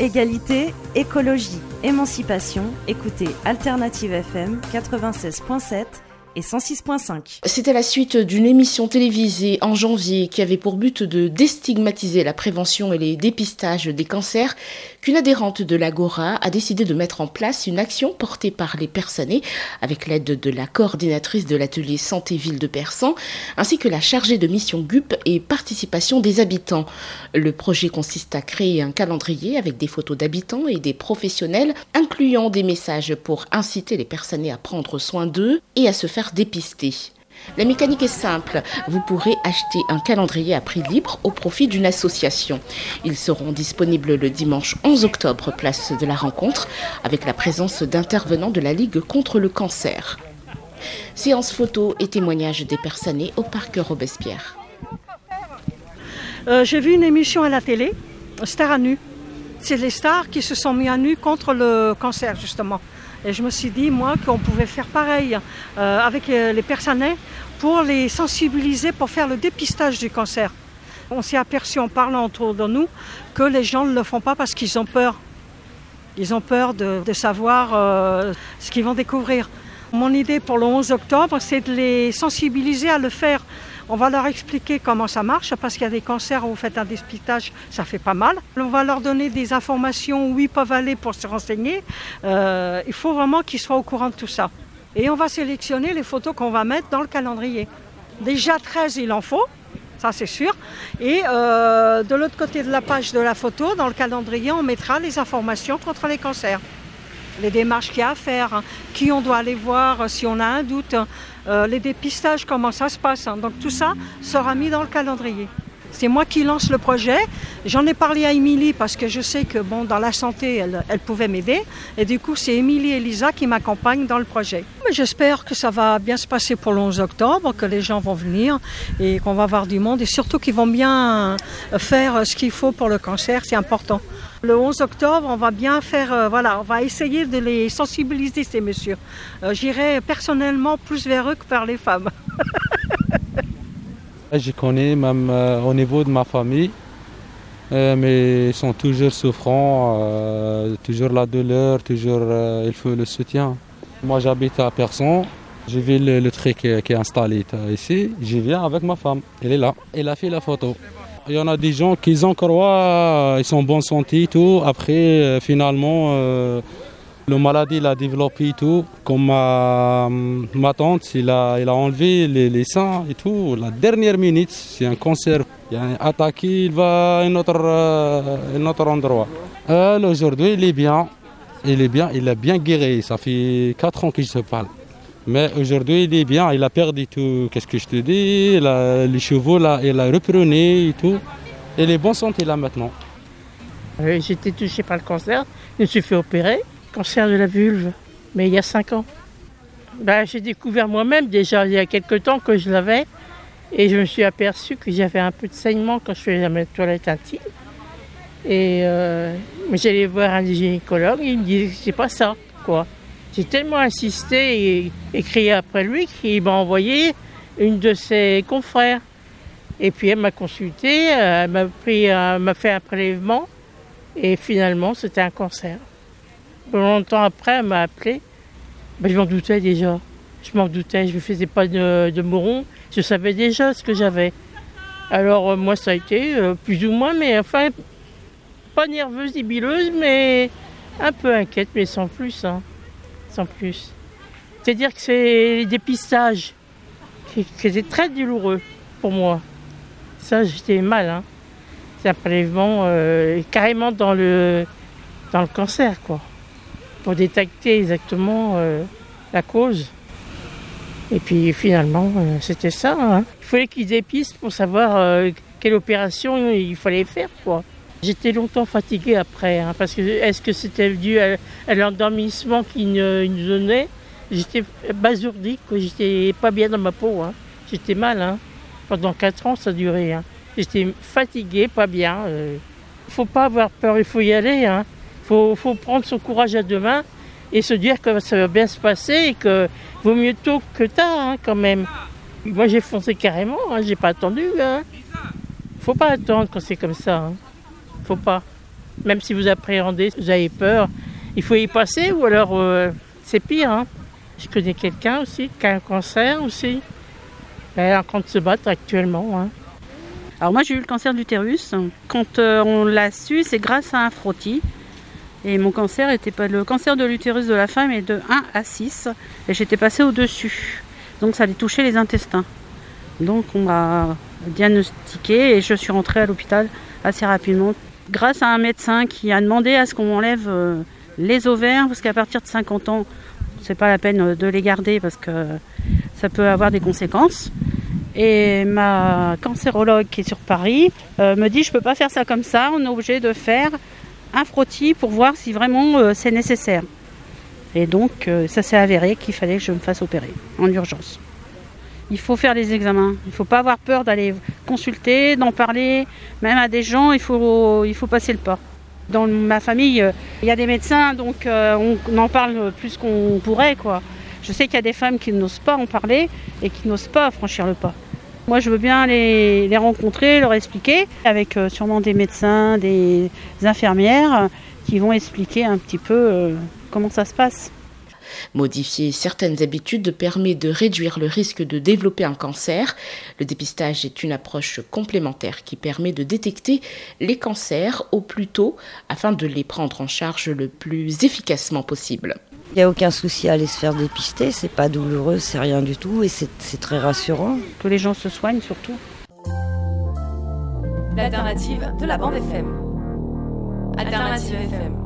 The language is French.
Égalité, écologie, émancipation, écoutez Alternative FM 96.7 et 106.5. C'était la suite d'une émission télévisée en janvier qui avait pour but de déstigmatiser la prévention et les dépistages des cancers qu'une adhérente de l'Agora a décidé de mettre en place une action portée par les Persanais avec l'aide de la coordinatrice de l'atelier Santé Ville de Persan ainsi que la chargée de mission GUP et participation des habitants. Le projet consiste à créer un calendrier avec des photos d'habitants et des professionnels incluant des messages pour inciter les Persanais à prendre soin d'eux et à se faire dépister. La mécanique est simple, vous pourrez acheter un calendrier à prix libre au profit d'une association. Ils seront disponibles le dimanche 11 octobre, place de la Rencontre, avec la présence d'intervenants de la Ligue contre le cancer. Séance photo et témoignages des Persanais au parc Robespierre. J'ai vu une émission à la télé, Stars à nu. C'est les stars qui se sont mis à nu contre le cancer justement. Et je me suis dit, moi, qu'on pouvait faire pareil avec les Persanais pour les sensibiliser, pour faire le dépistage du cancer. On s'est aperçu en parlant autour de nous que les gens ne le font pas parce qu'ils ont peur. Ils ont peur de savoir ce qu'ils vont découvrir. Mon idée pour le 11 octobre, c'est de les sensibiliser à le faire. On va leur expliquer comment ça marche, parce qu'il y a des cancers où vous faites un dépistage, ça fait pas mal. On va leur donner des informations où ils peuvent aller pour se renseigner. Il faut vraiment qu'ils soient au courant de tout ça. Et on va sélectionner les photos qu'on va mettre dans le calendrier. Déjà 13, il en faut, ça c'est sûr. Et de l'autre côté de la page de la photo, dans le calendrier, on mettra les informations contre les cancers. Les démarches qu'il y a à faire, qui on doit aller voir si on a un doute, les dépistages, comment ça se passe. Donc tout ça sera mis dans le calendrier. C'est moi qui lance le projet. J'en ai parlé à Émilie parce que je sais que dans la santé, elle pouvait m'aider. Et du coup, c'est Émilie et Lisa qui m'accompagnent dans le projet. Mais j'espère que ça va bien se passer pour le 11 octobre, que les gens vont venir et qu'on va voir du monde. Et surtout qu'ils vont bien faire ce qu'il faut pour le cancer, c'est important. Le 11 octobre, on va bien faire, on va essayer de les sensibiliser, ces messieurs. J'irai personnellement plus vers eux que vers les femmes. Je connais même au niveau de ma famille, mais ils sont toujours souffrants, toujours la douleur, toujours il faut le soutien. Moi j'habite à Persan, j'ai vu le truc qui est installé ici, j'y viens avec ma femme, elle est là, elle a fait la photo. Il y en a des gens qui en croient, ils sont en bonne santé et tout, après finalement la maladie l'a développé et tout, comme ma tante, il a enlevé les seins et tout. La dernière minute, c'est un cancer. Il a attaqué, il va à un autre endroit. Aujourd'hui, il est bien, il a bien guéri. Ça fait 4 ans que je te parle. Mais aujourd'hui, il est bien, il a perdu tout. Qu'est-ce que je te dis? Les chevaux, là, il a repris et tout. Il est bonne santé là maintenant. J'ai été touchée par le cancer, je me suis fait opérer. Cancer de la vulve, mais il y a 5 ans. J'ai découvert moi-même déjà il y a quelques temps que je l'avais et je me suis aperçue que j'avais un peu de saignement quand je faisais ma toilette intime. Et j'allais voir un gynécologue et il me disait que c'est pas ça, quoi. J'ai tellement insisté et crié après lui qu'il m'a envoyé une de ses confrères. Et puis elle m'a consulté, elle m'a fait un prélèvement et finalement c'était un cancer. Longtemps après, elle m'a appelé. Je m'en doutais déjà. Je ne faisais pas de moron. Je savais déjà ce que j'avais. Alors moi, ça a été plus ou moins, mais enfin, pas nerveuse ni bileuse, mais un peu inquiète, mais sans plus. Sans plus. C'est-à-dire que c'est les dépistages qui étaient très douloureux pour moi. Ça, j'étais mal. C'est un prélèvement carrément dans le cancer, quoi. Pour détecter exactement la cause. Et puis finalement, c'était ça. Il fallait qu'ils dépistent pour savoir quelle opération il fallait faire, quoi. J'étais longtemps fatiguée après, parce que est-ce que c'était dû à l'endormissement qu'ils nous donnaient? J'étais basourdie, quoi. J'étais pas bien dans ma peau. J'étais mal. Pendant 4 ans, ça a duré. J'étais fatiguée, pas bien. Faut pas avoir peur, il faut y aller. Faut prendre son courage à deux mains et se dire que ça va bien se passer et que vaut mieux tôt que tard, quand même. Moi, j'ai foncé carrément, j'ai pas attendu. Faut pas attendre quand c'est comme ça. Faut pas. Même si vous appréhendez, vous avez peur, il faut y passer ou alors c'est pire. Hein. Je connais quelqu'un aussi qui a un cancer aussi. Elle est en train de se battre actuellement. Hein. Alors moi j'ai eu le cancer de l'utérus. Quand on l'a su, c'est grâce à un frottis. Et mon cancer était pas le cancer de l'utérus de la femme est de 1 à 6. Et j'étais passée au-dessus. Donc ça allait toucher les intestins. Donc on m'a diagnostiqué et je suis rentrée à l'hôpital assez rapidement. Grâce à un médecin qui a demandé à ce qu'on m'enlève les ovaires, parce qu'à partir de 50 ans, c'est pas la peine de les garder parce que ça peut avoir des conséquences. Et ma cancérologue qui est sur Paris me dit je peux pas faire ça comme ça, on est obligé de faire un frottis pour voir si vraiment c'est nécessaire. Et donc ça s'est avéré qu'il fallait que je me fasse opérer en urgence. Il faut faire les examens, il ne faut pas avoir peur d'aller consulter, d'en parler, même à des gens, il faut passer le pas. Dans ma famille, il y a des médecins, donc on en parle plus qu'on pourrait, quoi. Je sais qu'il y a des femmes qui n'osent pas en parler et qui n'osent pas franchir le pas. Moi, je veux bien les rencontrer, leur expliquer, avec sûrement des médecins, des infirmières qui vont expliquer un petit peu comment ça se passe. Modifier certaines habitudes permet de réduire le risque de développer un cancer. Le dépistage est une approche complémentaire qui permet de détecter les cancers au plus tôt afin de les prendre en charge le plus efficacement possible. Il n'y a aucun souci à aller se faire dépister, c'est pas douloureux, c'est rien du tout et c'est très rassurant. Que les gens se soignent surtout. L'alternative de la bande FM. Alternative FM.